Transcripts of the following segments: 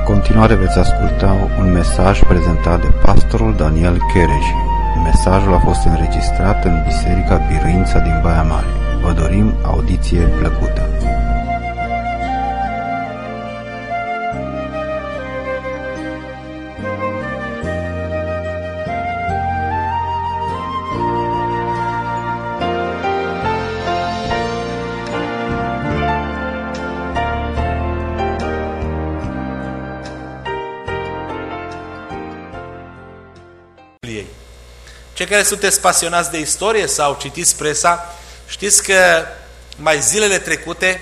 continuare veți asculta un mesaj prezentat de pastorul Daniel Chereji. Mesajul a fost înregistrat în Biserica Biruința din Baia Mare. Vă dorim audiție plăcută. Cei care sunteți pasionați de istorie sau citiți presa, știți că mai zilele trecute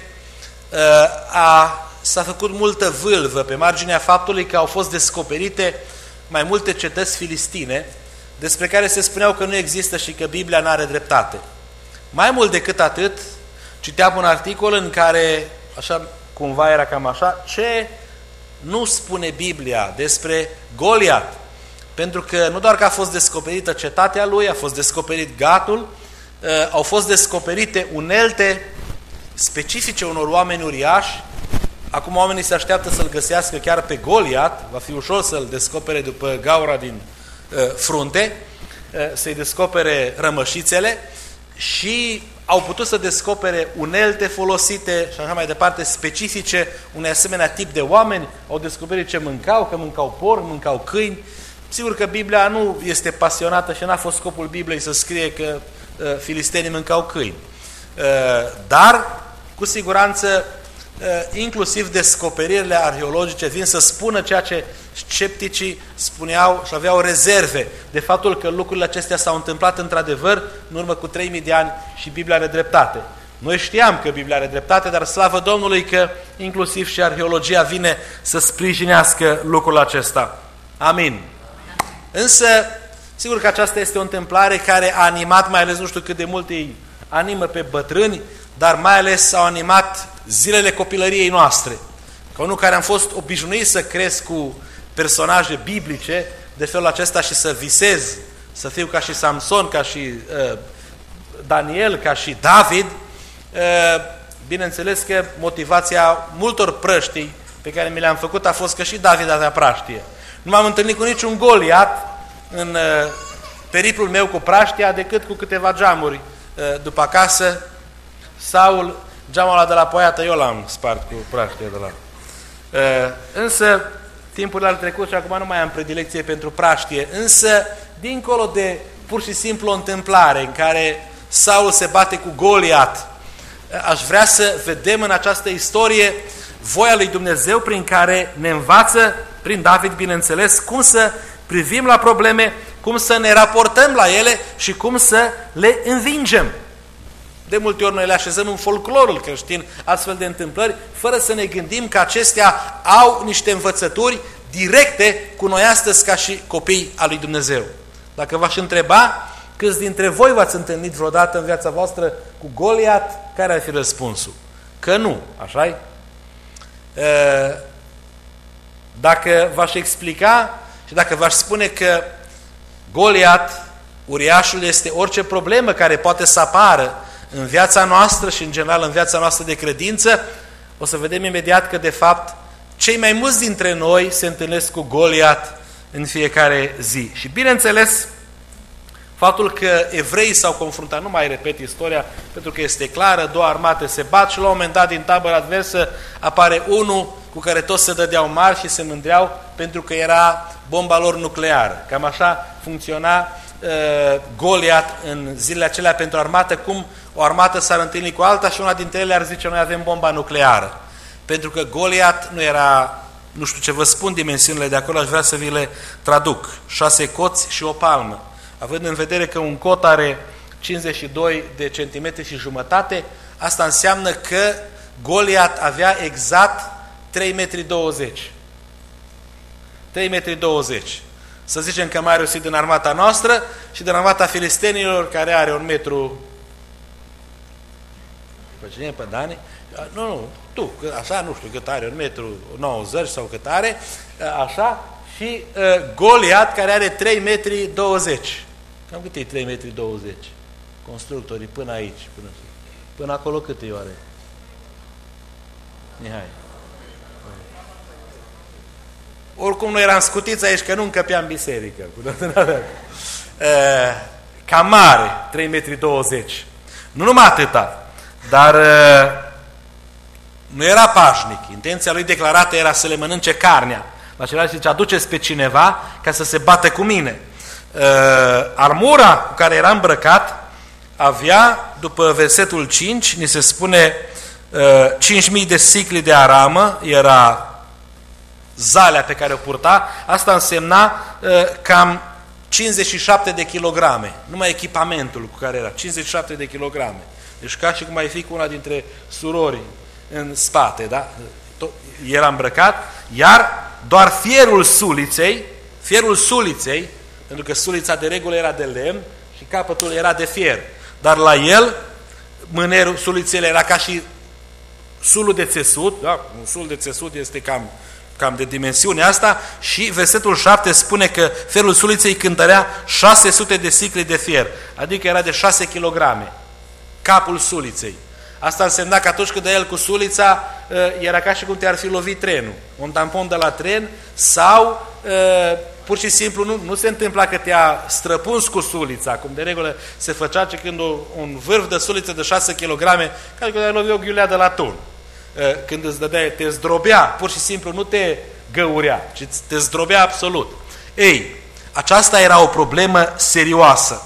s-a făcut multă vâlvă pe marginea faptului că au fost descoperite mai multe cetăți filistine despre care se spuneau că nu există și că Biblia nu are dreptate. Mai mult decât atât, citeam un articol în care, așa cumva era cam așa, ce nu spune Biblia despre Goliat. Pentru că nu doar că a fost descoperită cetatea lui, a fost descoperit Gatul, au fost descoperite unelte specifice unor oameni uriași. Acum oamenii se așteaptă să-l găsească chiar pe Goliat, va fi ușor să-l descopere după gaura din frunte, să-i descopere rămășițele și au putut să descopere unelte folosite și așa mai departe, specifice unui asemenea tip de oameni. Au descoperit ce mâncau, că mâncau porc, mâncau câini. Sigur că Biblia nu este pasionată și n-a fost scopul Bibliei să scrie că filistenii mâncau câini. Dar, cu siguranță, inclusiv descoperirile arheologice vin să spună ceea ce scepticii spuneau și aveau rezerve de faptul că lucrurile acestea s-au întâmplat într-adevăr în urmă cu 3000 de ani și Biblia are dreptate. Noi știam că Biblia are dreptate, dar slavă Domnului că inclusiv și arheologia vine să sprijinească lucrul acesta. Amin. Însă, sigur că aceasta este o întâmplare care a animat, mai ales nu știu cât de mult îi animă pe bătrâni, dar mai ales au animat zilele copilăriei noastre. Ca unul care am fost obișnuit să cresc cu personaje biblice de felul acesta și să visez, să fiu ca și Samson, ca și Daniel, ca și David, bineînțeles că motivația multor prăștii pe care mi le-am făcut a fost că și David avea praștie. Nu m-am întâlnit cu niciun Goliat în periplul meu cu praștia decât cu câteva geamuri după acasă. Saul, geamul ăla de la poiată, eu l-am spart cu praștia de la... Însă, timpurile au trecut și acum nu mai am predilecție pentru praștie. Însă, dincolo de pur și simplu o întâmplare în care Saul se bate cu Goliat, aș vrea să vedem în această istorie voia lui Dumnezeu prin care ne învață, prin David, bineînțeles, cum să privim la probleme, cum să ne raportăm la ele și cum să le învingem. De multe ori noi le așezăm în folclorul creștin, astfel de întâmplări, fără să ne gândim că acestea au niște învățături directe cu noi astăzi ca și copii al lui Dumnezeu. Dacă v-aș întreba, câți dintre voi v-ați întâlnit vreodată în viața voastră cu Goliat, care ar fi răspunsul? Că nu, așa-i? Dacă v-aș explica și dacă v-aș spune că Goliat, uriașul, este orice problemă care poate să apară în viața noastră și în general în viața noastră de credință, o să vedem imediat că de fapt cei mai mulți dintre noi se întâlnesc cu Goliat în fiecare zi. Și bineînțeles, faptul că evreii s-au confruntat, nu mai repet istoria, pentru că este clară, două armate se bat și la un moment dat din tabăra adversă apare unul cu care toți se dădeau mari și se mândreau pentru că era bomba lor nucleară. Cam așa funcționa Goliat în zilele acelea pentru armată, cum o armată s-ar întâlni cu alta și una dintre ele ar zice: noi avem bomba nucleară. Pentru că Goliat nu era, nu știu ce vă spun dimensiunile de acolo, aș vrea să vi le traduc. 6 coți și o palmă. Având în vedere că un cot are 52 de centimetri și jumătate, asta înseamnă că Goliat avea exact 3,20 metri. 3,20 metri. Să zicem că mai reușit din armata noastră și din armata filistenilor, care are 1 metru... Pe cine? Pe Dani? Nu, tu, așa, nu știu cât are, 1,90 metru sau cât are, așa, și Goliat, care are 3,20 metri. Cam cât e 3,20 metri? Constructorii, până aici, până acolo cât e oare? Mihai. oricum noi eram scutiți aici că nu încăpeam biserică. Cam mare, 3,20 m. Nu numai atâta, dar nu era pașnic. Intenția lui declarată era să le mănânce carnea. La celălalt zice, aduceți pe cineva ca să se bată cu mine. Armura cu care era îmbrăcat avea, după versetul 5, ni se spune 5.000 de sicli de aramă, era zalea pe care o purta. Asta însemna cam 57 de kilograme, numai echipamentul cu care era, 57 de kilograme. Deci ca și cum ai fi cu una dintre surori în spate, da? Era îmbrăcat, iar doar fierul suliței, pentru că sulița de regulă era de lemn și capătul era de fier, dar la el, mânerul, sulițele era ca și sulul de țesut, da? Un sul de țesut este cam de dimensiunea asta, și versetul 7 spune că fierul suliței cântărea 600 de sicli de fier, adică era de 6 kg, capul suliței. Asta însemna că atunci când dăia el cu sulița, era ca și cum te-ar fi lovit trenul, un tampon de la tren, sau pur și simplu nu se întâmpla că te-a străpuns cu sulița, cum de regulă se făcea când un vârf de suliță de 6 kg, ca când te-ai lovit o ghiulea de la tun. Când îți dădea, te zdrobea, pur și simplu nu te găurea, ci te zdrobea absolut. Ei, aceasta era o problemă serioasă.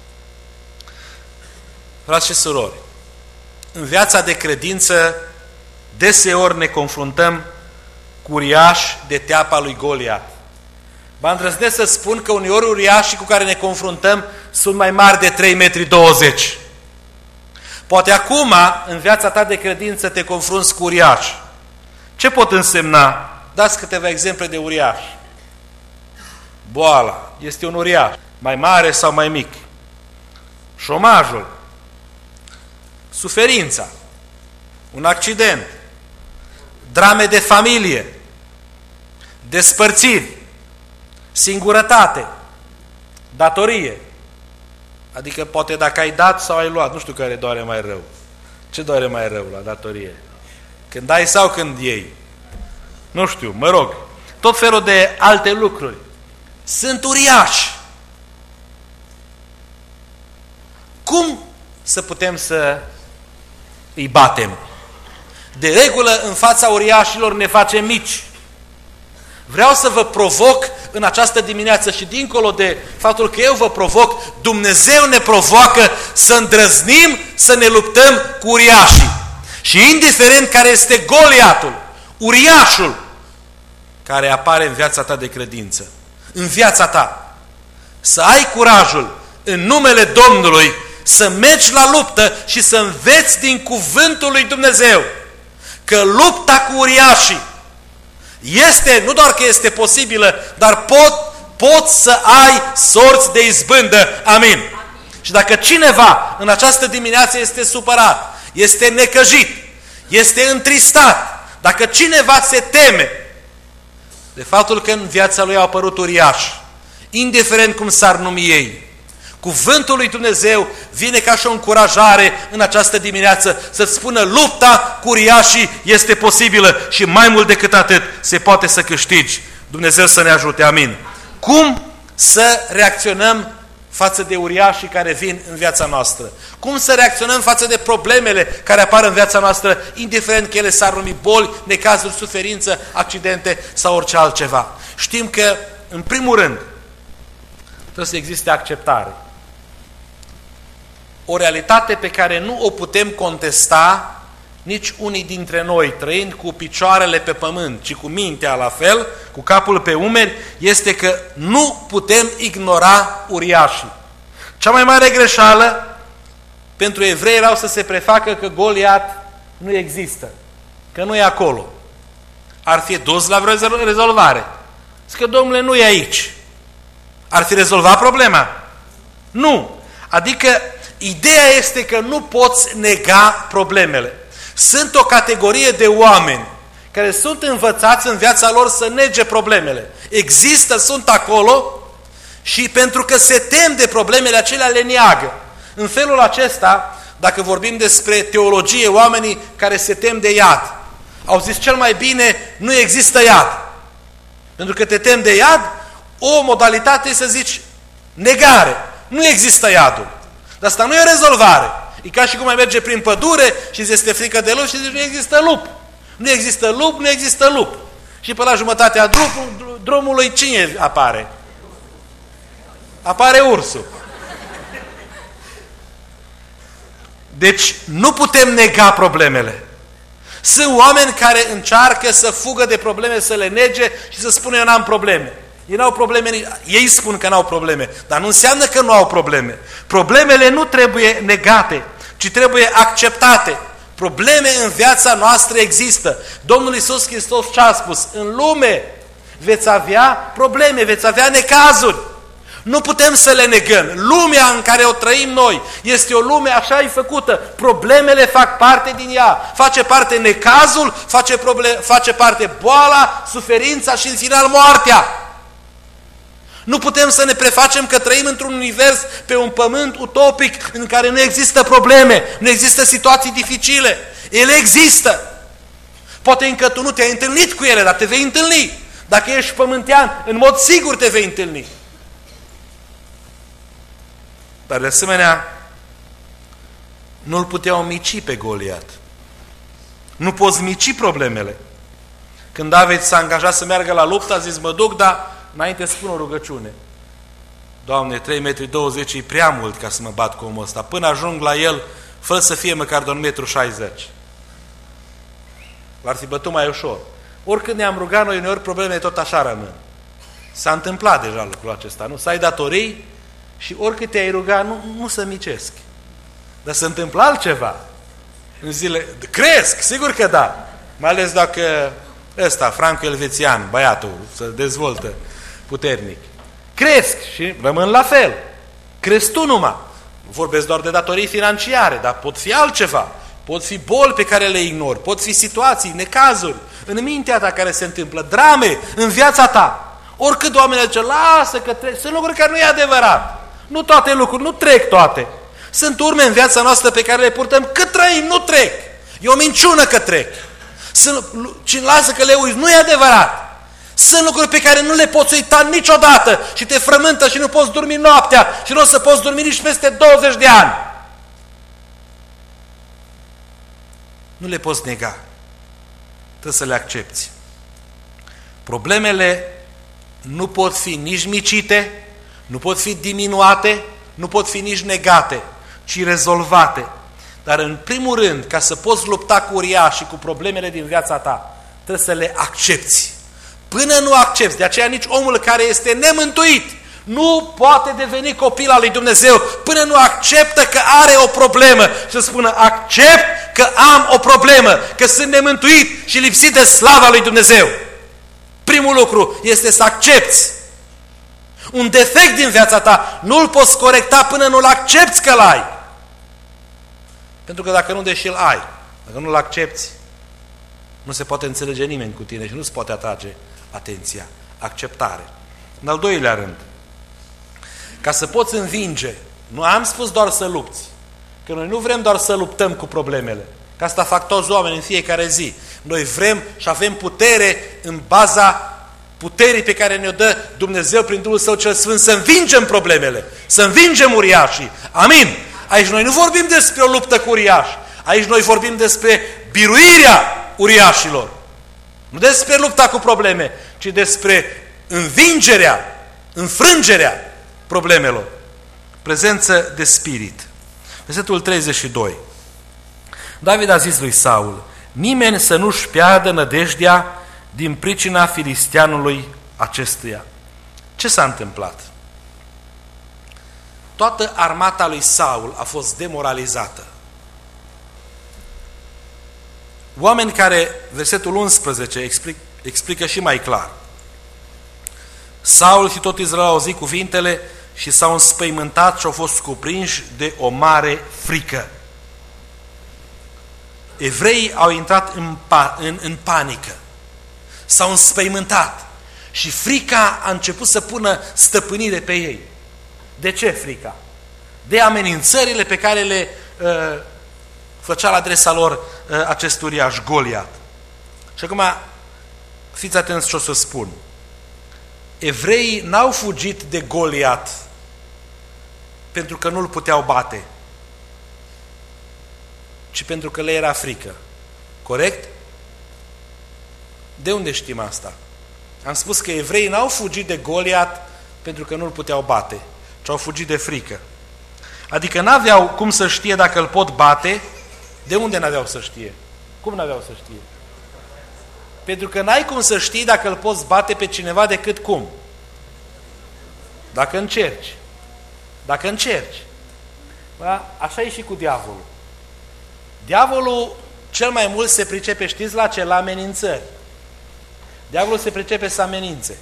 Frați și surori, în viața de credință deseori ne confruntăm cu uriași de teapa lui Goliat. Vă îndrăznesc să spun că uneori uriașii cu care ne confruntăm sunt mai mari de 3,20 m. Poate acum, în viața ta de credință, te confrunți cu uriași. Ce pot însemna? Dați câteva exemple de uriași. Boala este un uriaș, mai mare sau mai mic. Șomajul, suferința, un accident, drame de familie, despărțiri, singurătate, datorie. Adică poate dacă ai dat sau ai luat, nu știu care doare mai rău. Ce doare mai rău la datorie? Când dai sau când iei? Nu știu, mă rog. Tot felul de alte lucruri. Sunt uriași. Cum să putem să îi batem? De regulă, în fața uriașilor ne facem mici. Vreau să vă provoc în această dimineață și dincolo de faptul că eu vă provoc, Dumnezeu ne provoacă să îndrăznim să ne luptăm cu uriașii. Și indiferent care este Goliatul, uriașul care apare în viața ta de credință, în viața ta, să ai curajul în numele Domnului să mergi la luptă și să înveți din cuvântul lui Dumnezeu că lupta cu uriașii este, nu doar că este posibilă, dar poți să ai sorți de izbândă. Amin. Și dacă cineva în această dimineață este supărat, este necăjit, este întristat, dacă cineva se teme de faptul că în viața lui au apărut uriași, indiferent cum s-ar numi ei, cuvântul lui Dumnezeu vine ca și o încurajare în această dimineață să-ți spună lupta cu uriașii este posibilă și mai mult decât atât se poate să câștigi. Dumnezeu să ne ajute. Amin. Cum să reacționăm față de uriașii care vin în viața noastră? Cum să reacționăm față de problemele care apar în viața noastră, indiferent că ele s-ar numi boli, necazuri, suferință, accidente sau orice altceva? Știm că, în primul rând, trebuie să existe acceptare. O realitate pe care nu o putem contesta nici unii dintre noi, trăind cu picioarele pe pământ, ci cu mintea la fel, cu capul pe umeri, este că nu putem ignora uriașii. Cea mai mare greșeală pentru evrei erau să se prefacă că Goliat nu există, că nu e acolo. Ar fi dus la vreo rezolvare. Zic că, domnule, nu e aici. Ar fi rezolvat problema? Nu. Adică ideea este că nu poți nega problemele. Sunt o categorie de oameni care sunt învățați în viața lor să nege problemele. Există, sunt acolo și pentru că se tem de problemele acelea le neagă. În felul acesta, dacă vorbim despre teologie, oamenii care se tem de iad, au zis cel mai bine nu există iad. Pentru că te temi de iad, o modalitate e să zici negare. Nu există iadul. Dar asta nu e o rezolvare. E ca și cum ai merge prin pădure și îți este frică de lup și zici nu există lup. Nu există lup, nu există lup. Și pe la jumătatea drumului cine apare? Apare ursul. Deci nu putem nega problemele. Sunt oameni care încearcă să fugă de probleme, să le nege și să spună eu n-am probleme. Ei n-au probleme, ei spun că n-au probleme, dar nu înseamnă că nu au probleme. Problemele nu trebuie negate, ci trebuie acceptate. Probleme în viața noastră există. Domnul Iisus Hristos ce-a spus? În lume veți avea probleme, veți avea necazuri. Nu putem să le negăm. Lumea în care o trăim noi este o lume așa făcută. Problemele fac parte din ea. Face parte necazul, face parte boala, suferința și în final moartea. Nu putem să ne prefacem că trăim într-un univers, pe un pământ utopic în care nu există probleme, nu există situații dificile. Ele există. Poate încă tu nu te-ai întâlnit cu ele, dar te vei întâlni. Dacă ești pământean, în mod sigur te vei întâlni. Dar de asemenea, nu-l puteau mici pe Goliat. Nu poți mici problemele. Când David s-a angajat să meargă la luptă, a zis, mă duc, dar înainte spun o rugăciune. Doamne, 3,20 metri e prea mult ca să mă bat cu omul ăsta. Până ajung la el, fără să fie măcar de 1,60 metri. L-ar fi bătut mai ușor. Oricând ne-am rugat noi, uneori problemele tot așa rămân. S-a întâmplat deja lucrul acesta, nu? Să ai datorii și oricât te-ai rugat, nu se micesc. Dar se întâmplă altceva. În zile, cresc, sigur că da. Mai ales dacă ăsta, franco-elvețian, băiatul, se dezvoltă puternic. Cresc și rămân la fel. Cresc tu numai. Nu vorbesc doar de datorii financiare, dar pot fi altceva. Pot fi boli pe care le ignori, pot fi situații, necazuri, în mintea ta care se întâmplă, drame în viața ta. Oricât oamenii zice, lasă că trec, sunt lucruri care nu e adevărat. Nu toate lucruri, nu trec toate. Sunt urme în viața noastră pe care le purtăm, cât trăim, nu trec. E o minciună că trec. Și lasă că le uiți, nu e adevărat. Sunt lucruri pe care nu le poți uita niciodată și te frământă și nu poți dormi noaptea și nu o să poți dormi nici peste 20 de ani. Nu le poți nega. Trebuie să le accepti. Problemele nu pot fi nici micite, nu pot fi diminuate, nu pot fi nici negate, ci rezolvate. Dar în primul rând, ca să poți lupta cu uriașii, cu problemele din viața ta, trebuie să le accepti. Până nu accepti, de aceea nici omul care este nemântuit nu poate deveni copil al lui Dumnezeu până nu acceptă că are o problemă și să spună, accept că am o problemă, că sunt nemântuit și lipsit de slava lui Dumnezeu. Primul lucru este să accepti. Un defect din viața ta nu-l poți corecta până nu-l accepti că l-ai. Pentru că dacă nu, deși îl ai, dacă nu-l accepti, nu se poate înțelege nimeni cu tine și nu se poate atrage atenția. Acceptare. În al doilea rând, ca să poți învinge, nu am spus doar să lupți, că noi nu vrem doar să luptăm cu problemele, că asta fac toți oamenii în fiecare zi. Noi vrem și avem putere în baza puterii pe care ne-o dă Dumnezeu prin Duhul Său cel Sfânt să învingem problemele, să învingem uriașii. Amin! Aici noi nu vorbim despre o luptă cu uriași, aici noi vorbim despre biruirea uriașilor. Nu despre lupta cu probleme, ci despre învingerea, înfrângerea problemelor. Prezență de spirit. Versetul 32. David a zis lui Saul, nimeni să nu-și piardă nădejdea din pricina filisteanului acestuia. Ce s-a întâmplat? Toată armata lui Saul a fost demoralizată. Oameni care, versetul 11 explică și mai clar. Saul și tot Israel au auzit cuvintele și s-au înspăimântat și au fost cuprinși de o mare frică. Evreii au intrat în panică. S-au înspăimântat și frica a început să pună stăpânire pe ei. De ce frica? De amenințările pe care le făcea la adresa lor acest uriaș, Goliat. Și acum fiți atenți ce o să spun. evreii n-au fugit de Goliat pentru că nu-l puteau bate, ci pentru că le era frică. Corect? De unde știm asta? Am spus că evreii n-au fugit de Goliat pentru că nu-l puteau bate, ci au fugit de frică. Adică n-aveau cum să știe dacă îl pot bate. De unde n-aveau să știe? Cum n-aveau să știe? Pentru că n-ai cum să știi dacă îl poți bate pe cineva decât cum? Dacă încerci. Dacă încerci. Da? Așa e și cu diavolul. Diavolul cel mai mult se pricepe, știți la ce? La amenințări. Diavolul se pricepe să amenințe.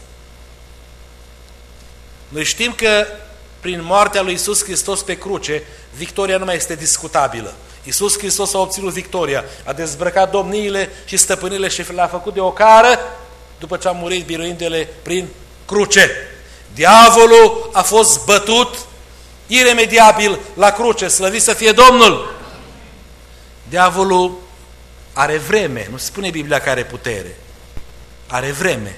Noi știm că prin moartea lui Iisus Hristos pe cruce, victoria nu mai este discutabilă. Iisus Hristos a obținut victoria, a dezbrăcat domniile și stăpânile și le-a făcut de ocară după ce a murit biruindu-le prin cruce. Diavolul a fost bătut iremediabil la cruce, slăvit să fie Domnul. Diavolul are vreme, nu spune Biblia că are putere, are vreme.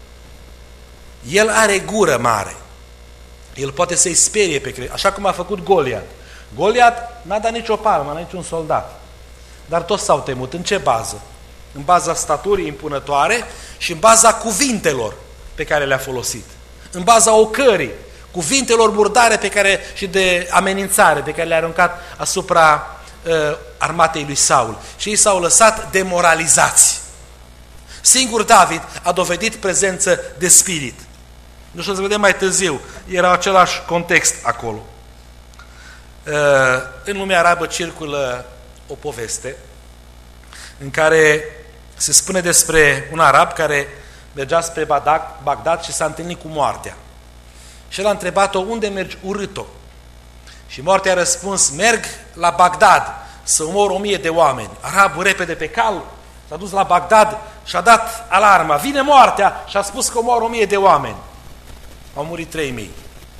El are gură mare. El poate să-i sperie pe credincioși, așa cum a făcut Goliat. Goliat n-a dat nicio palmă la niciun soldat. Dar toți s-au temut. În ce bază? În baza staturii impunătoare și în baza cuvintelor pe care le-a folosit. În baza ocării, cuvintelor murdare și de amenințare pe care le-a aruncat asupra armatei lui Saul. Și ei s-au lăsat demoralizați. Singur David a dovedit prezență de spirit. Nu știu, să vedem mai târziu. Era același context acolo. În lumea arabă circulă o poveste în care se spune despre un arab care mergea spre Bagdad și s-a întâlnit cu moartea. Și el a întrebat-o, unde mergi, urât-o? Și moartea a răspuns, merg la Bagdad să omor 1000 de oameni. Arabul repede pe cal s-a dus la Bagdad și a dat alarma. Vine moartea și a spus că omor 1000 de oameni. Au murit 3000.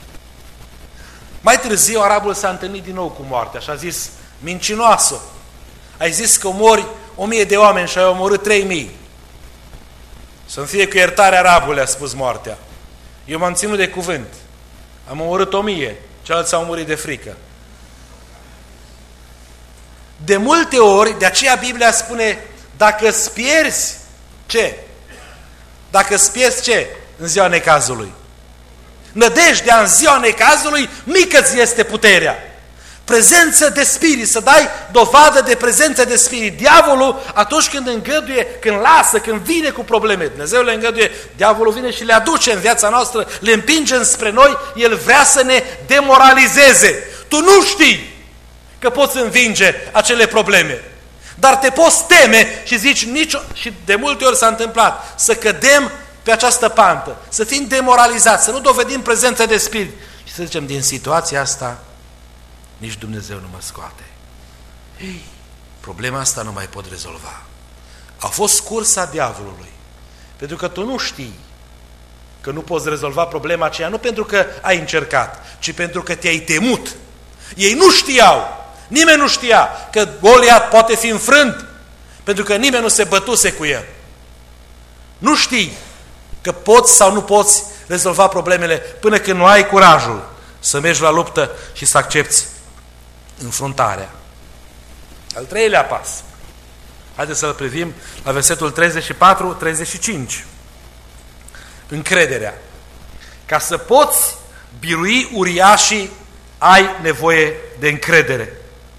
Mai târziu arabul s-a întâlnit din nou cu moartea și a zis, mincinoasă, ai zis că omori 1000 de oameni și ai omorât 3000. Să-mi fie cu iertare, arabule, a spus moartea. Eu m-am ținut de cuvânt. Am omorât 1000, ceilalți au murit de frică. De multe ori, de aceea Biblia spune, dacă îți pierzi, ce? Dacă îți pierzi ce? În ziua necazului. Nădejdea în ziua necazului, mică-ți este puterea. Prezență de spirit, să dai dovadă de prezență de spirit. Diavolul, atunci când îngăduie, când lasă, când vine cu probleme, Dumnezeu le îngăduie, diavolul vine și le aduce în viața noastră, le împinge înspre noi, el vrea să ne demoralizeze. Tu nu știi că poți învinge acele probleme, dar te poți teme și zici, și de multe ori s-a întâmplat, să cădem pe această pantă, să fim demoralizați, să nu dovedim prezența de spirit și să zicem, din situația asta nici Dumnezeu nu mă scoate. Ei, problema asta nu mai pot rezolva. A fost cursa diavolului. Pentru că tu nu știi că nu poți rezolva problema aceea, nu pentru că ai încercat, ci pentru că te-ai temut. Ei nu știau, nimeni nu știa că Goliat poate fi înfrânt, pentru că nimeni nu se bătuse cu el. Nu știi că poți sau nu poți rezolva problemele până când nu ai curajul să mergi la luptă și să accepți înfruntarea. Al treilea pas. Haideți să-l privim la versetul 34-35. Încrederea. Ca să poți birui uriașii, ai nevoie de încredere.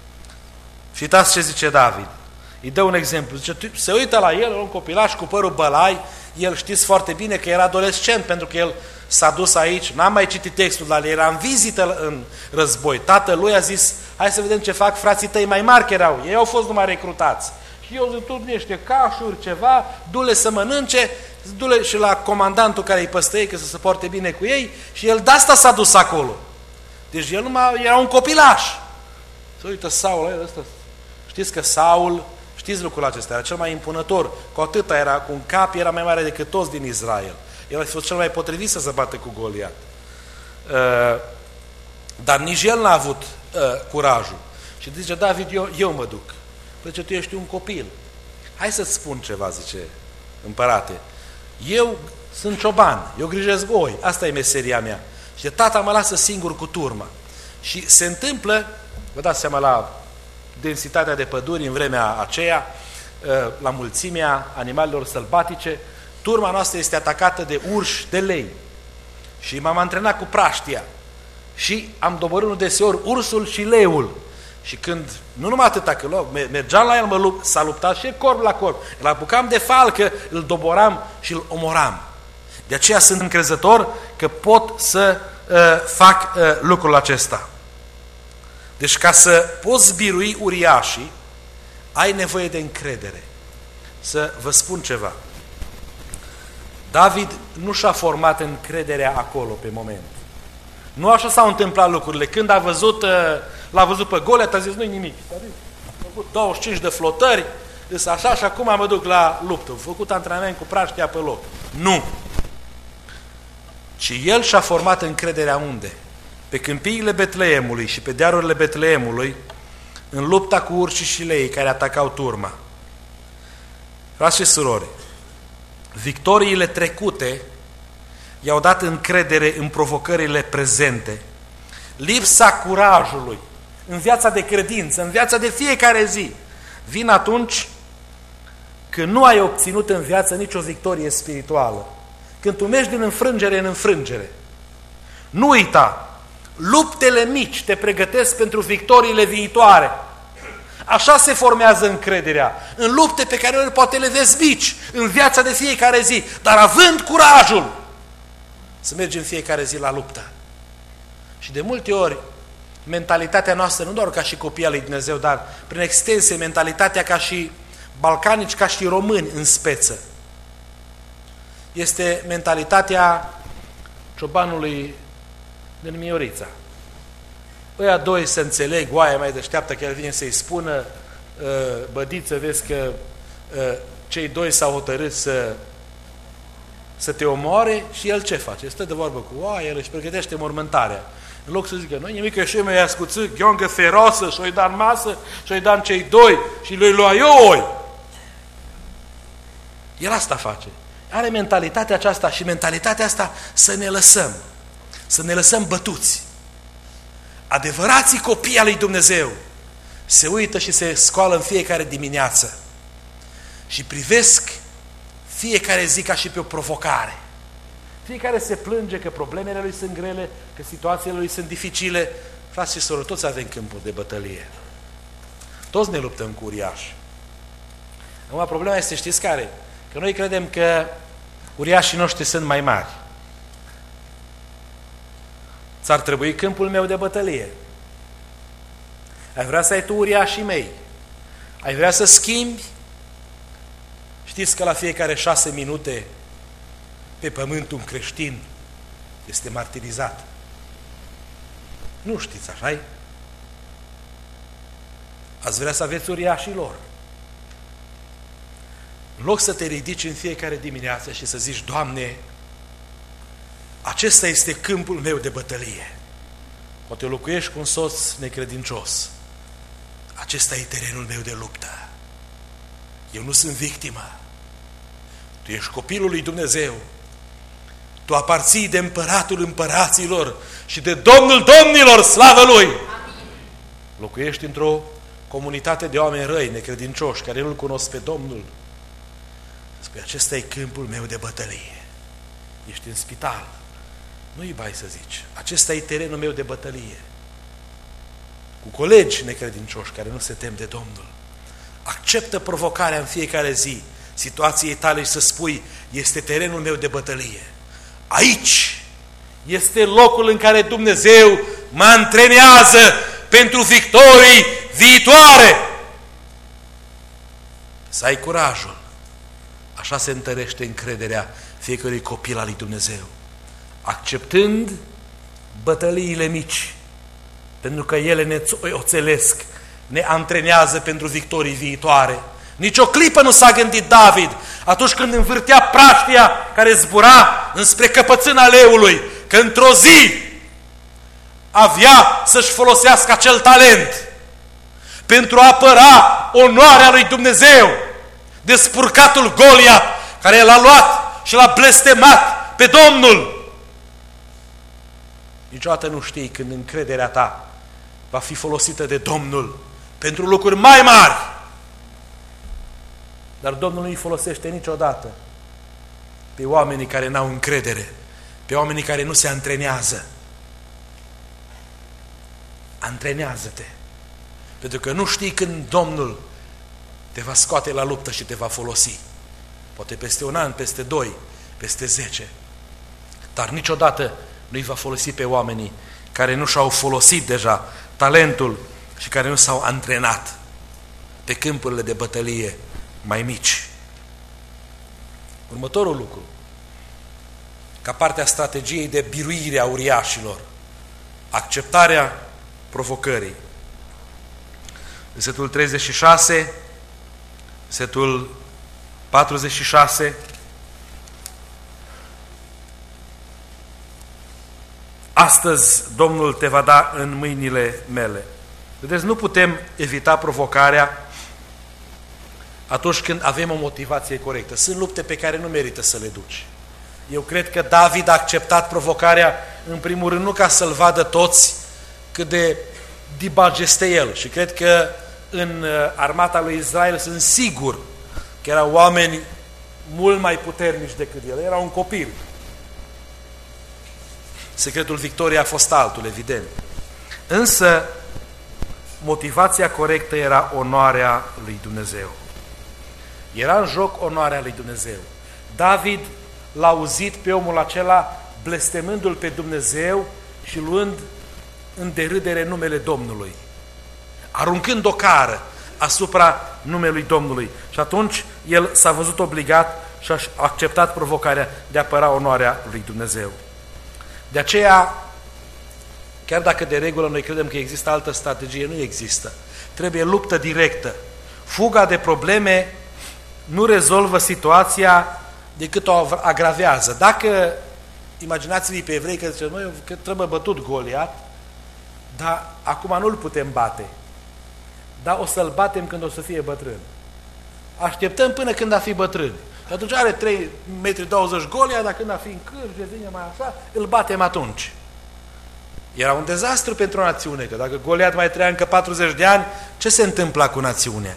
Și uitați ce zice David. Îi dă un exemplu. Zice, se uită la el, un copilaș cu părul bălai, el știți foarte bine că era adolescent, pentru că el s-a dus aici, n-am mai citit textul, dar era în vizită în război. Tatălui a zis, hai să vedem ce fac frații tăi mai mari că erau. Ei au fost numai recrutați. Și eu zic, tu niște cașuri, ceva, du-le să mănânce, du-le și la comandantul care îi păstăie, că să se poarte bine cu ei, și el de asta s-a dus acolo. Deci el numai era un copilaș. Se uită Saul, ăsta. Știți că Saul, știți lucrul acesta, era cel mai impunător, cu atâta era, cu un cap, era mai mare decât toți din Israel. El a fost cel mai potrivit să se bată cu Goliat. Dar nici el n-a avut curajul. Și zice, David, eu mă duc. Zice, tu ești un copil. Hai să-ți spun ceva, zice, împărate. Eu sunt cioban, eu grijesc oi, asta e meseria mea. Și de tata mă lasă singur cu turma. Și se întâmplă, vă dați seama la densitatea de păduri în vremea aceea, la mulțimea animalelor sălbatice, turma noastră este atacată de urși, de lei. Și m-am antrenat cu praștia. Și am doborât deseori ursul și leul. Și când, nu numai atâta, că mergeam la el, s-a luptat și corp la corp. Îl apucam de falcă, îl doboram și îl omoram. De aceea sunt încrezător că pot să fac lucrul acesta. Deci ca să poți birui uriașii, ai nevoie de încredere. Să vă spun ceva. David nu și-a format încrederea acolo pe moment. Nu așa s-au întâmplat lucrurile. Când l-a văzut pe Goliat, a zis, nu-i nimic. A făcut 25 de flotări, zis așa și acum mă duc la luptă. A făcut antrenament cu praștia pe loc. Nu. Ci el și-a format încrederea unde? Pe câmpiile Betleemului și pe dearurile Betleemului, în lupta cu urșii și leii care atacau turma. Frați și surori, victoriile trecute i-au dat încredere în provocările prezente. Lipsa curajului în viața de credință, în viața de fiecare zi, vin atunci când nu ai obținut în viață nicio victorie spirituală. Când tu mergi din înfrângere în înfrângere. Nu uita, luptele mici te pregătesc pentru victoriile viitoare. Așa se formează încrederea, în lupte pe care poate le vezi mici, în viața de fiecare zi, dar având curajul să mergi în fiecare zi la luptă. Și de multe ori, mentalitatea noastră, nu doar ca și copii al lui Dumnezeu, dar prin extensie, mentalitatea ca și balcanici, ca și români în speță, este mentalitatea ciobanului din Miorița. Ăia doi se înțeleg, oaia mai deșteaptă, chiar vine să-i spună, bădiță, vezi că cei doi s-au hotărât să te omoare și el ce face? Stă de vorbă cu oaia, el își pregătește mormântarea. În loc să zică, nu nimic, că și eu mi-ai ascuțit, gheongă feroasă și o-i da în masă și o-i da în cei doi și le-i lua eu oi. El asta face. Are mentalitatea aceasta și mentalitatea asta să ne lăsăm bătuți. Adevărații copii al lui Dumnezeu se uită și se scoală în fiecare dimineață și privesc fiecare zi ca și pe o provocare. Fiecare se plânge că problemele lui sunt grele, că situațiile lui sunt dificile. Frați și sorori, toți avem câmpuri de bătălie. Toți ne luptăm cu uriași. Acum problema este, știți care? Că noi credem că uriașii noștri sunt mai mari. Ți-ar trebui câmpul meu de bătălie. Ai vrea să ai tu uriașii mei. Ai vrea să schimbi? Știți că la fiecare 6 minute pe pământ un creștin este martirizat. Nu știți, așa-i? Ați vrea să aveți uriașii lor. În loc să te ridici în fiecare dimineață și să zici, Doamne, acesta este câmpul meu de bătălie. Poate locuiești cu un soț necredincios. Acesta e terenul meu de luptă. Eu nu sunt victimă. Tu ești copilul lui Dumnezeu. Tu aparții de împăratul împăraților și de Domnul domnilor, slavă Lui! Amin. Locuiești într-o comunitate de oameni răi, necredincioși, care nu-L cunosc pe Domnul. Spui, acesta e câmpul meu de bătălie. Ești în spital. Nu-i bai să zici. Acesta e terenul meu de bătălie. Cu colegi necredincioși care nu se tem de Domnul. Acceptă provocarea în fiecare zi, situației tale și să spui, este terenul meu de bătălie. Aici este locul în care Dumnezeu mă antrenează pentru victorii viitoare. Să ai curajul. Așa se întărește încrederea fiecărui copil al lui Dumnezeu. Acceptând bătăliile mici, pentru că ele ne oțelesc, ne antrenează pentru victorii viitoare. Nici o clipă nu s-a gândit David atunci când învârtea praștia care zbura înspre căpățâna leului, că într-o zi avea să-și folosească acel talent pentru a apăra onoarea lui Dumnezeu de spurcatul Goliat, care l-a luat și l-a blestemat pe Domnul. Niciodată nu știi când încrederea ta va fi folosită de Domnul pentru lucruri mai mari. Dar Domnul nu îi folosește niciodată pe oamenii care n-au încredere, pe oamenii care nu se antrenează. Antrenează-te, pentru că nu știi când Domnul te va scoate la luptă și te va folosi. Poate peste un an, peste 2, peste 10. Dar niciodată nu îi va folosi pe oamenii care nu și-au folosit deja talentul și care nu s-au antrenat pe câmpurile de bătălie mai mici. Următorul lucru, ca parte a strategiei de biruire a uriașilor, acceptarea provocării. Versetul 36, versetul 46. Astăzi Domnul te va da în mâinile mele. Vedeți, nu putem evita provocarea atunci când avem o motivație corectă. Sunt lupte pe care nu merită să le duci. Eu cred că David a acceptat provocarea, în primul rând, nu ca să-l vadă toți cât de dibaj este el. Și cred că în armata lui Israel sunt sigur că erau oameni mult mai puternici decât el. Era un copil. Secretul victoriei a fost altul, evident. Însă, motivația corectă era onoarea lui Dumnezeu. Era în joc onoarea lui Dumnezeu. David l-a auzit pe omul acela blestemându-l pe Dumnezeu și luând în derâdere numele Domnului, aruncând o cară asupra numelui Domnului. Și atunci el s-a văzut obligat și a acceptat provocarea de a apăra onoarea lui Dumnezeu. De aceea, chiar dacă de regulă noi credem că există altă strategie, nu există. Trebuie luptă directă. Fuga de probleme nu rezolvă situația decât o agravează. Dacă, imaginați-vă pe evrei că zice, noi că trebuie bătut Goliat, dar acum nu-l putem bate. Dar o să-l batem când o să fie bătrân. Așteptăm până când a fi bătrân. Și atunci are 3,20 m Goliat, dar când a fi în cârje, vine mai așa, îl batem atunci. Era un dezastru pentru o națiune, că dacă Goliat mai trăia încă 40 de ani, ce se întâmpla cu națiunea?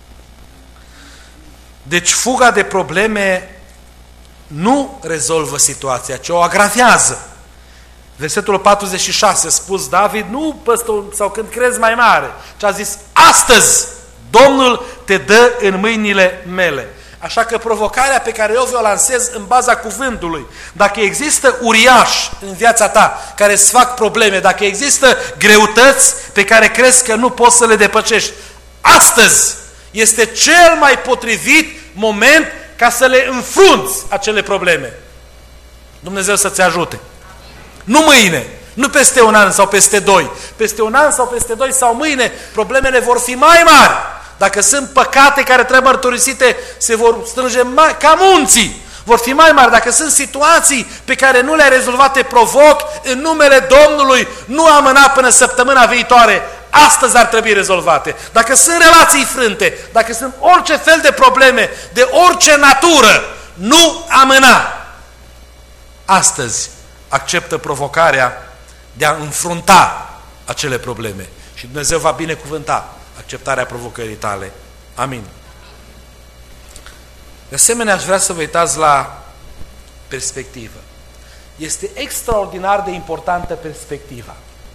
Deci fuga de probleme nu rezolvă situația, ci o agravează. Versetul 46, spus David, nu păstor, sau când crezi mai mare, ci a zis, astăzi Domnul te dă în mâinile mele. Așa că provocarea pe care eu vă o lansez în baza cuvântului, dacă există uriași în viața ta care îți fac probleme, dacă există greutăți pe care crezi că nu poți să le depășești, astăzi este cel mai potrivit moment ca să le înfrunți acele probleme. Dumnezeu să-ți ajute. Nu mâine, nu peste un an sau peste 2. Peste un an sau peste 2 sau mâine, problemele vor fi mai mari. Dacă sunt păcate care trebuie mărturisite, se vor strânge ca munții. Vor fi mai mari. Dacă sunt situații pe care nu le-ai rezolvat, te provoc în numele Domnului, nu amâna până săptămâna viitoare. Astăzi ar trebui rezolvate. Dacă sunt relații frânte, dacă sunt orice fel de probleme, de orice natură, nu amâna. Astăzi acceptă provocarea de a înfrunta acele probleme. Și Dumnezeu va binecuvânta acceptarea provocării tale. Amin. De asemenea, aș vrea să vă uitați la perspectivă. Este extraordinar de importantă perspectiva.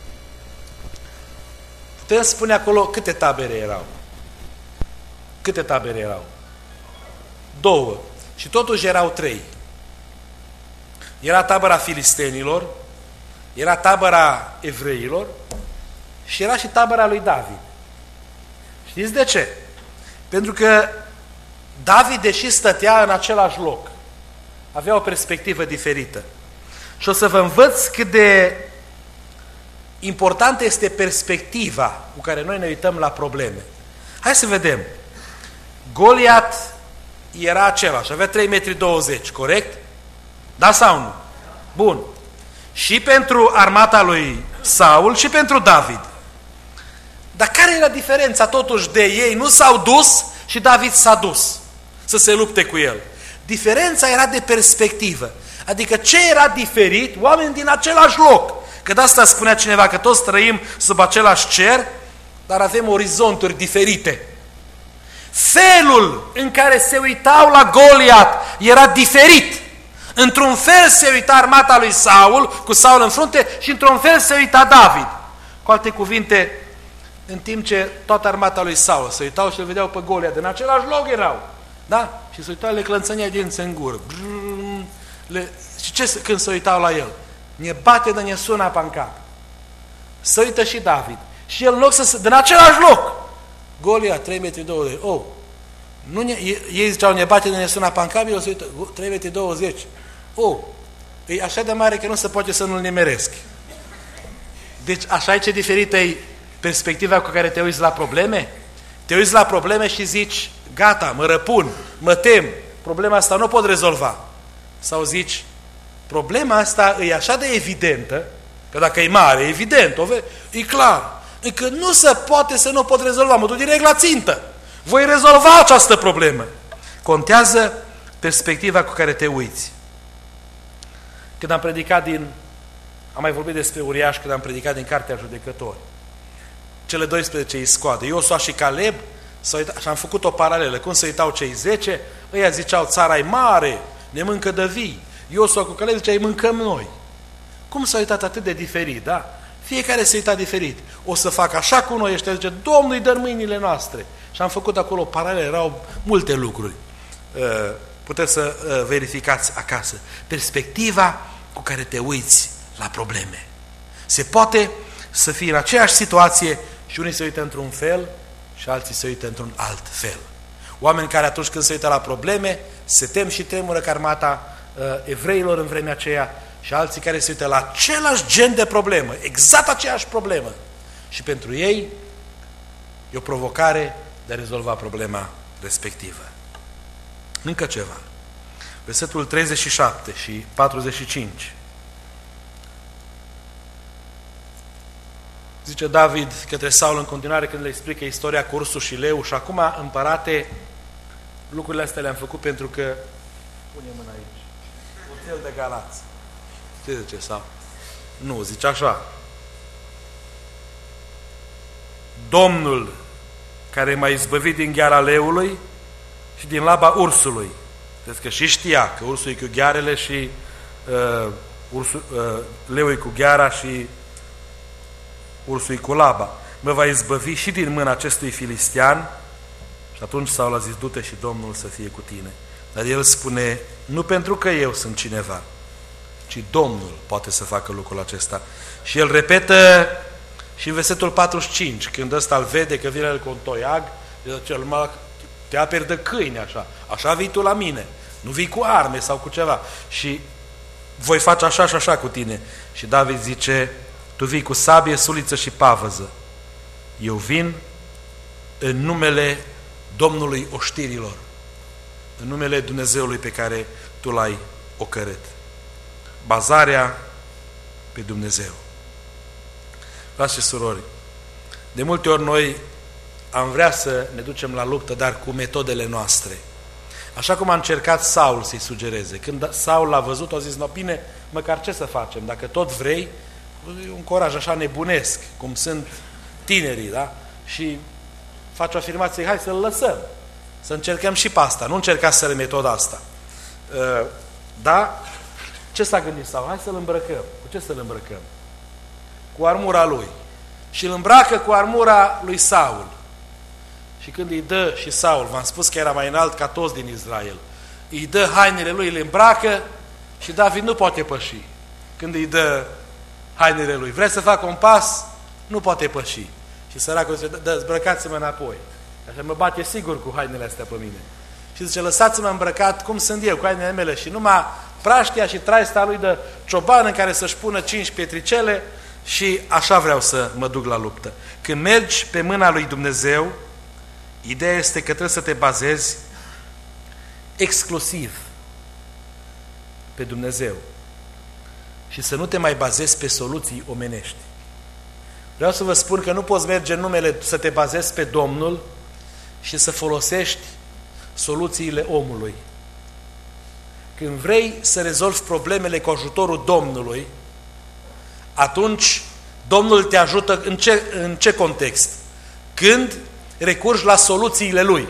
Putem spune acolo câte tabere erau. Câte tabere erau? 2. Și totuși erau 3. Era tabăra filistenilor, era tabăra evreilor și era și tabăra lui David. Știți de ce? Pentru că David, deși stătea în același loc, avea o perspectivă diferită. Și o să vă învăț cât de importantă este perspectiva cu care noi ne uităm la probleme. Hai să vedem. Goliat era același, avea 3,20 m, corect? Da sau nu? Bun. Și pentru armata lui Saul și pentru David. Dar care era diferența totuși de ei? Nu s-au dus și David s-a dus să se lupte cu el. Diferența era de perspectivă. Adică ce era diferit? Oameni din același loc. Că de asta spunea cineva, că toți trăim sub același cer, dar avem orizonturi diferite. Felul în care se uitau la Goliat era diferit. Într-un fel se uita armata lui Saul, cu Saul în frunte, și într-un fel se uita David. Cu alte cuvinte, în timp ce toată armata lui Saul se uitau și îl vedeau pe Goliat, în același loc erau. Da? Și se uitau, le clănțănea dinți în gură. Și ce când se uitau la el? Ne bate de ne sună apa în cap. Se uită și David. Și el în loc să din același loc. Goliat, 3,20 m. Oh. Ei ziceau, ne bate de ne sună apa în cap, el se uită, 3,20 m. Oh. E așa de mare că nu se poate să nu-l nimeresc. Deci așa e ce diferită e perspectiva cu care te uiți la probleme? Te uiți la probleme și zici, gata, mă răpun, mă tem, problema asta nu pot rezolva. Sau zici, problema asta e așa de evidentă, că dacă e mare, e evident, e clar, că nu se poate să nu pot rezolva, mă duc direct la țintă. Voi rezolva această problemă. Contează perspectiva cu care te uiți. Când am predicat am mai vorbit despre uriaș când am predicat din Cartea Judecători. Cele 12 iscoade, Iosua și Caleb, și am făcut o paralelă. Cum se uitau cei 10? Ăia ziceau, țara e mare, ne mâncă de vii. Iosua cu Caleb zicea, îi mâncăm noi. Cum s-a uitat atât de diferit, da? Fiecare se uita diferit. O să fac așa cu noi, ăștia zice, Domnul îi dă în mâinile noastre. Și am făcut acolo paralele, erau multe lucruri. Puteți să verificați acasă. Perspectiva cu care te uiți la probleme. Se poate să fii în aceeași situație și unii se uită într-un fel și alții se uită într-un alt fel. Oameni care atunci când se uită la probleme se tem și tremură ca armata evreilor în vremea aceea, și alții care se uită la același gen de problemă, exact aceeași problemă. Și pentru ei e o provocare de a rezolva problema respectivă. Încă ceva. Versetul 37 și 45. Zice David către Saul în continuare când le explică istoria cu ursul și leu, și acum, împărate, lucrurile astea le-am făcut pentru că, pune mâna aici, oțel de Galați. Ce zice sau? Nu, zice așa. Domnul care m-a izbăvit din gheara leului și din laba ursului. Deci că și știa că ursul e cu ghearele și leul e cu gheara și ursul e cu laba. Mă va izbăvi și din mâna acestui filistean. Și atunci Saul a zis, du-te și Domnul să fie cu tine. Dar el spune, nu pentru că eu sunt cineva, ci Domnul poate să facă lucrul acesta. Și el repetă și în versetul 45, când ăsta îl vede că vine el cu un toiag, te aperi de câini așa, așa vii tu la mine, nu vii cu arme sau cu ceva. Și voi face așa și așa cu tine. Și David zice, tu vii cu sabie, suliță și pavăză. Eu vin în numele Domnului oștirilor, în numele Dumnezeului pe care tu l-ai ocărât. Bazarea pe Dumnezeu. Frați și surori, de multe ori noi am vrea să ne ducem la luptă, dar cu metodele noastre. Așa cum a încercat Saul să-i sugereze. Când Saul l-a văzut, a zis, no, bine, măcar ce să facem? Dacă tot vrei, un curaj așa nebunesc, cum sunt tinerii, da? Și face o afirmație, hai să-l lăsăm, să încercăm și pe asta. Nu încercați să metoda asta. Da? Ce s-a gândit Saul? Hai să-l îmbrăcăm. Cu ce să-l îmbrăcăm? Cu armura lui. Și îl îmbracă cu armura lui Saul. Și când îi dă și Saul, v-am spus că era mai înalt ca toți din Israel, îi dă hainele lui, le îmbracă și David nu poate păși. Când îi dă hainele lui, vrea să facă un pas, nu poate păși. Și săracul zice, zbrăcați-mă înapoi. Așa mă bate sigur cu hainele astea pe mine. Și zice, lăsați-mă îmbrăcat cum sunt eu, cu hainele mele. Și numai praștia și traista lui de cioban în care să-și pună 5 pietricele și așa vreau să mă duc la luptă. Când mergi pe mâna lui Dumnezeu, ideea este că trebuie să te bazezi exclusiv pe Dumnezeu și să nu te mai bazezi pe soluții omenești. Vreau să vă spun că nu poți merge în numele să te bazezi pe Domnul și să folosești soluțiile omului. când vrei să rezolvi problemele cu ajutorul Domnului, atunci Domnul te ajută în ce context? Când recurgi la soluțiile Lui.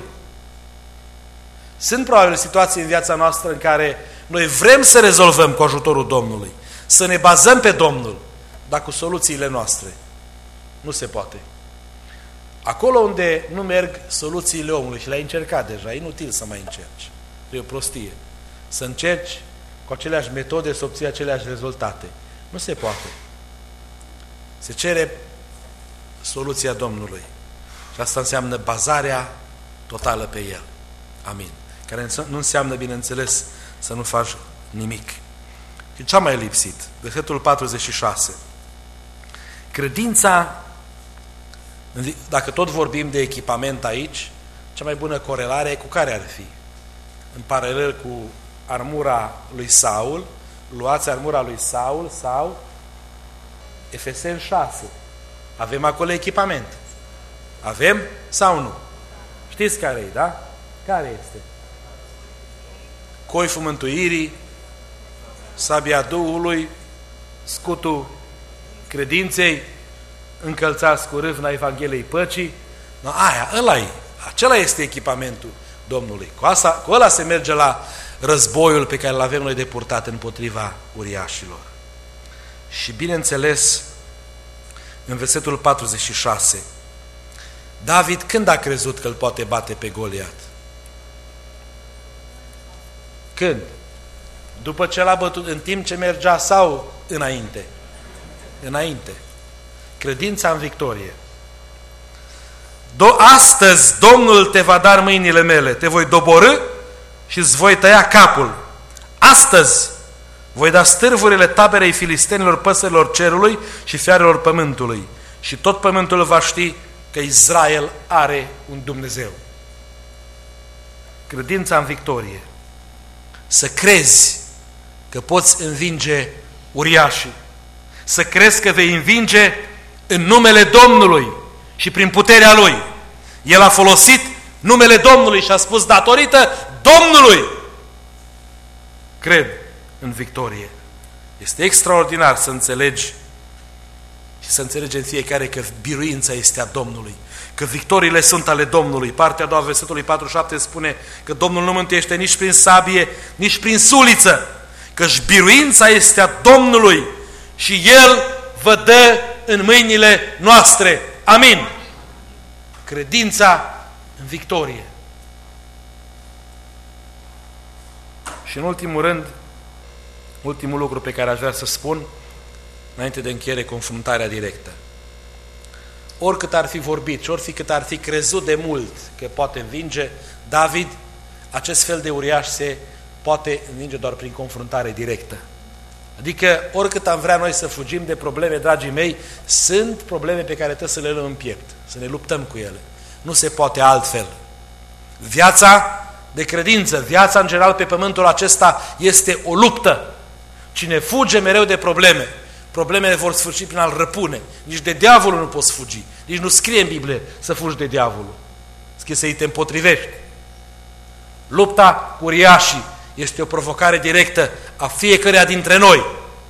Sunt probabil situații în viața noastră în care noi vrem să rezolvăm cu ajutorul Domnului, să ne bazăm pe Domnul, dar cu soluțiile noastre. Nu se poate. Acolo unde nu merg soluțiile omului, și le-ai încercat deja, e inutil să mai încerci. E o prostie. Să încerci cu aceleași metode să obții aceleași rezultate. Nu se poate. Se cere soluția Domnului. Și asta înseamnă bazarea totală pe El. Amin. Care nu înseamnă, bineînțeles, să nu faci nimic. Și ce a mai lipsit? Versetul 46. Credința, dacă tot vorbim de echipament aici, cea mai bună corelare cu care ar fi? În paralel cu armura lui Saul, luați armura lui Saul sau Efeseni 6. Avem acolo echipament. Avem sau nu? Știți care e, da? Care este? Coiful mântuirii, sabia Duhului, scutul credinței, încălțați cu râvna Evangheliei păcii. No, acela este echipamentul Domnului. Cu ăla se merge la războiul pe care îl avem noi de purtat împotriva uriașilor. Și bineînțeles, în versetul 46, David când a crezut că îl poate bate pe Goliat? Când? După ce l-a bătut, în timp ce mergea sau înainte? Înainte. Credința în victorie. Astăzi Domnul te va da în mâinile mele, te voi doborî și îți voi tăia capul. Astăzi voi da stârvurile taberei filistenilor, păsărilor cerului și fiarelor pământului. Și tot pământul va ști că Israel are un Dumnezeu. Credința în victorie. Să crezi că poți învinge uriașii. Să crezi că vei învinge în numele Domnului și prin puterea Lui. El a folosit numele Domnului și a spus datorită Domnului. Cred în victorie. Este extraordinar să înțelegi și să înțelegem fiecare că biruința este a Domnului, că victoriile sunt ale Domnului. Partea a doua versetului 47 spune că Domnul nu mântuiește nici prin sabie, nici prin suliță, că-și biruința este a Domnului și El vă dă în mâinile noastre. Amin. Credința în victorie. Și în ultimul rând, ultimul lucru pe care aș vrea să spun, înainte de încheiere, confruntarea directă. Oricât ar fi vorbit și oricât ar fi crezut de mult că poate învinge David, acest fel de uriaș se poate învinge doar prin confruntare directă. Adică oricât am vrea noi să fugim de probleme, dragii mei, sunt probleme pe care trebuie să le luăm în piept, să ne luptăm cu ele. Nu se poate altfel. Viața de credință, viața în general pe pământul acesta este o luptă. Cine fuge mereu de probleme, problemele vor sfârși prin a-l răpune. Nici de diavolul nu poți fugi. Nici nu scrie în Biblie să fugi de diavolul. Scrie să îi te împotrivești. Lupta cu uriașii este o provocare directă a fiecăruia dintre noi.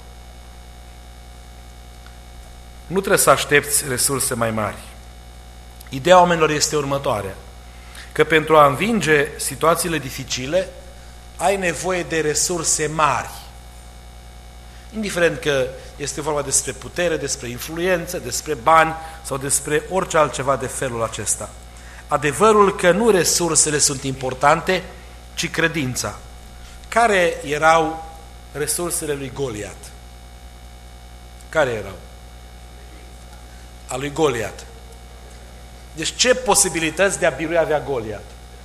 Nu trebuie să aștepți resurse mai mari. Ideea oamenilor este următoarea. Că pentru a învinge situațiile dificile, ai nevoie de resurse mari. Indiferent că este vorba despre putere, despre influență, despre bani sau despre orice altceva de felul acesta. Adevărul că nu resursele sunt importante, ci credința. Care erau resursele lui Goliat? Care erau? A lui Goliat. Deci ce posibilități de a birui avea Goliat?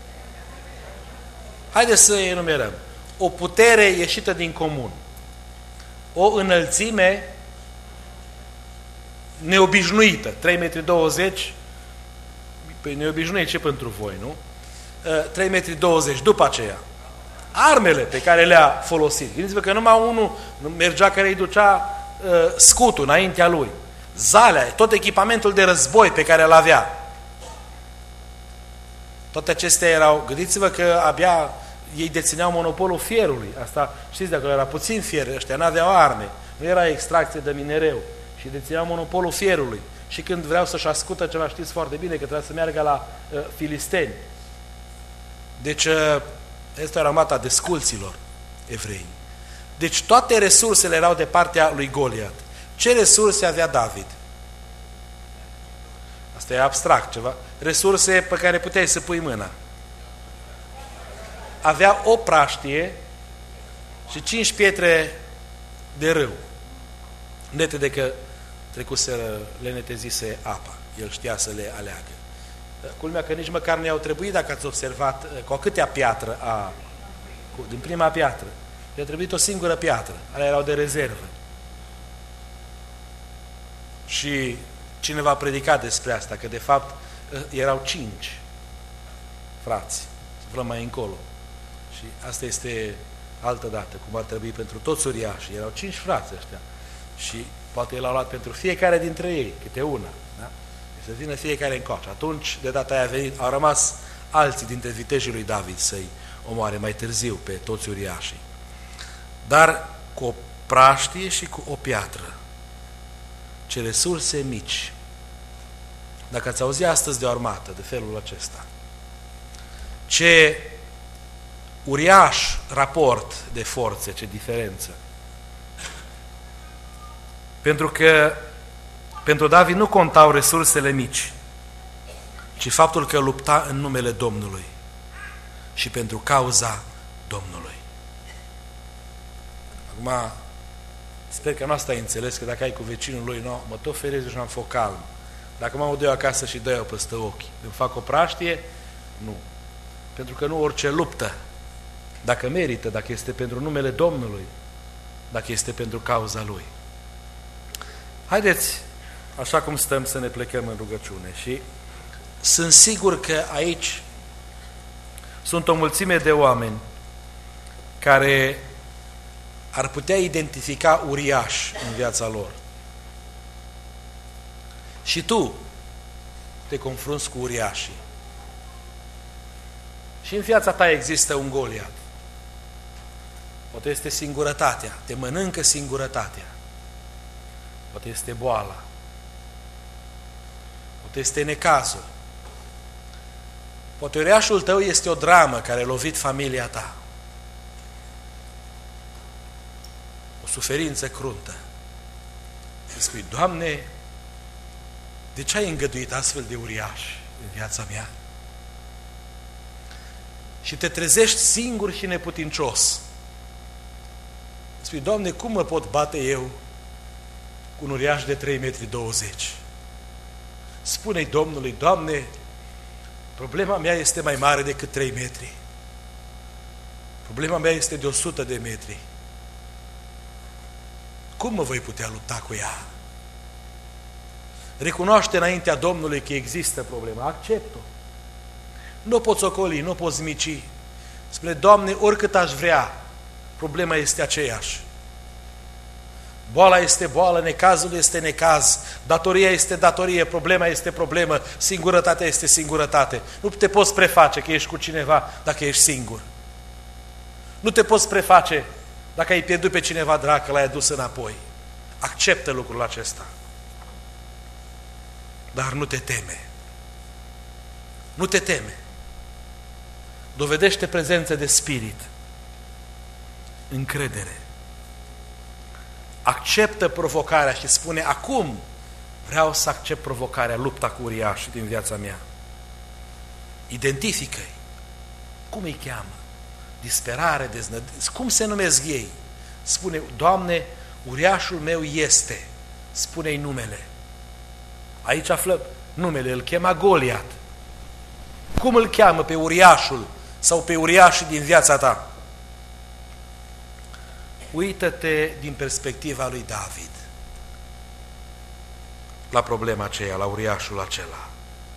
Haideți să enumerăm. O putere ieșită din comun. O înălțime neobișnuită. 3,20 metri. Păi neobișnuit ce pentru voi, nu? 3,20 metri. După aceea, armele pe care le-a folosit. Gândiți-vă că numai unul mergea care îi ducea scutul înaintea lui. Zalea, tot echipamentul de război pe care îl avea. Toate acestea erau, gândiți-vă că abia ei dețineau monopolul fierului. Asta, știți, de acolo era puțin fier, ăștia n-aveau arme, nu era extracție de minereu și dețineau monopolul fierului. Și când vreau să-și ascută ceva, știți foarte bine că trebuia să meargă la filisteni. Deci, este armata desculților evrei. Deci toate resursele erau de partea lui Goliat. Ce resurse avea David? Asta e abstract ceva. Resurse pe care puteai să pui mâna. Avea o praștie și 5 pietre de râu. Netede că trecuseră, le netezise apa. El știa să le aleagă. Culmea că nici măcar nu i-au trebuit, dacă ați observat, cu câtea piatră din prima piatră. I-a trebuit o singură piatră. Alea erau de rezervă. Și cineva a predicat despre asta, că de fapt erau 5 frați. Să vrem mai încolo. Și asta este altă dată, cum ar trebui pentru toți uriașii. Erau 5 frați ăștia. Și poate l-au luat pentru fiecare dintre ei, câte una. Da? Să vină fiecare încoace. Atunci, de data aia au rămas alții dintre vitejii lui David să-i omoare mai târziu pe toți uriașii. Dar cu o praștie și cu o piatră. Ce resurse mici. Dacă ați auzit astăzi de o armată de felul acesta, ce uriaș raport de forțe, ce diferență. Pentru că pentru David nu contau resursele mici, ci faptul că lupta în numele Domnului și pentru cauza Domnului. Acum, sper că nu asta ai înțeles, că dacă ai cu vecinul lui, nu, mă tot ferezi și am foc calm. Dacă mă aud eu acasă și dă-i-o peste ochi, îmi fac o praștie? Nu. Pentru că nu orice luptă, dacă merită, dacă este pentru numele Domnului, dacă este pentru cauza Lui. Haideți, așa cum stăm, să ne plecăm în rugăciune. Și sunt sigur că aici sunt o mulțime de oameni care ar putea identifica uriași în viața lor. Și tu te confrunți cu uriașii. Și în viața ta există un Goliat. Poate este singurătatea, te mănâncă singurătatea. Poate este boala. Poate este necazul. Poate uriașul tău este o dramă care a lovit familia ta. O suferință cruntă. Și spui, Doamne, de ce ai îngăduit astfel de uriași în viața mea? Și te trezești singur și neputincios. Spui, Doamne, cum mă pot bate eu cu un uriaș de 3,20 metri? Spune-i Domnului, Doamne, problema mea este mai mare decât 3 metri. Problema mea este de 100 de metri. Cum mă voi putea lupta cu ea? Recunoaște înaintea Domnului că există problema, accept-o. Nu poți ocoli, nu poți mici. Spune, Doamne, oricât aș vrea, problema este aceeași. Boala este boală, necazul este necaz, datoria este datorie, problema este problemă, singurătatea este singurătate. Nu te poți preface că ești cu cineva dacă ești singur. Nu te poți preface dacă ai pierdut pe cineva drag, că l-ai adus înapoi. Acceptă lucrul acesta. Dar nu te teme. Nu te teme. Dovedește prezență de spirit. Încredere. Acceptă provocarea și spune, acum vreau să accept provocarea, lupta cu uriașii din viața mea. Identifică-i. Cum îi cheamă? Disperare, deznădejde. Cum se numesc ei? Spune, Doamne, uriașul meu este. Spune-i numele. Aici aflăm numele, îl chema Goliat. Cum îl cheamă pe uriașul sau pe uriașii din viața ta? Uită-te din perspectiva lui David la problema aceea, la uriașul acela.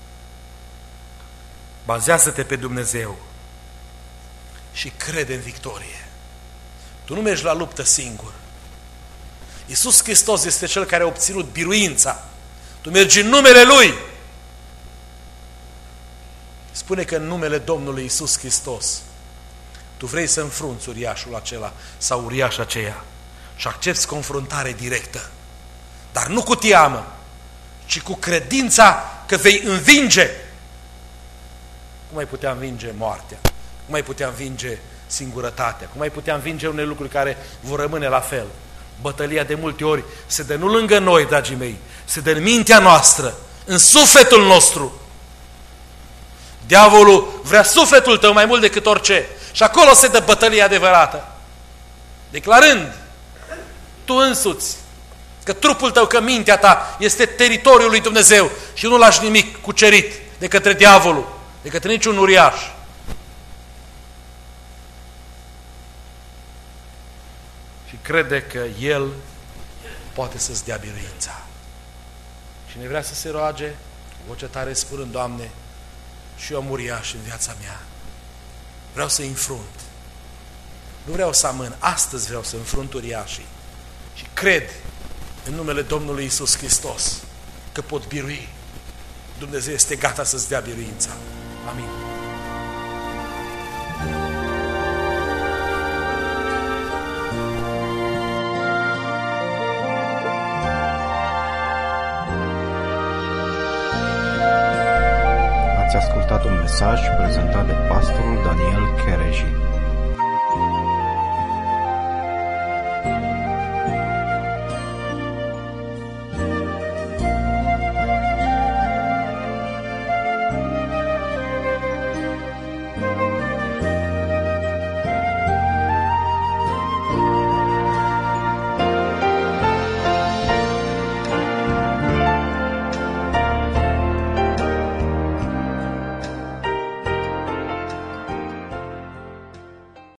Bazează-te pe Dumnezeu și crede în victorie. Tu nu mergi la luptă singur. Iisus Hristos este Cel care a obținut biruința. Tu mergi în numele Lui. Spune că în numele Domnului Iisus Hristos Tu vrei să înfrunți uriașul acela sau uriașa aceea și accepți confruntare directă, dar nu cu teamă, ci cu credința că vei învinge. Cum ai putea învinge moartea? Cum ai putea învinge singurătatea? Cum ai putea învinge unele lucruri care vor rămâne la fel? Bătălia de multe ori se dă nu lângă noi, dragii mei, se dă în mintea noastră, în sufletul nostru. Diavolul vrea sufletul tău mai mult decât orice. Și acolo se dă bătălia adevărată. Declarând tu însuți că trupul tău, că mintea ta este teritoriul lui Dumnezeu și nu lași nimic cucerit de către diavolul, de către niciun uriaș. Și crede că El poate să-ți dea biruința. Cine vrea să se roage, cu voce tare spunând: Doamne, și eu am uriaș în viața mea. Vreau să-i înfrunt. Nu vreau să amân. Astăzi vreau să înfrunt uriașii. Și cred în numele Domnului Iisus Hristos că pot birui. Dumnezeu este gata să-ți dea biruința. Amin. Ați ascultat un mesaj prezentat de pastorul Daniel Chereji.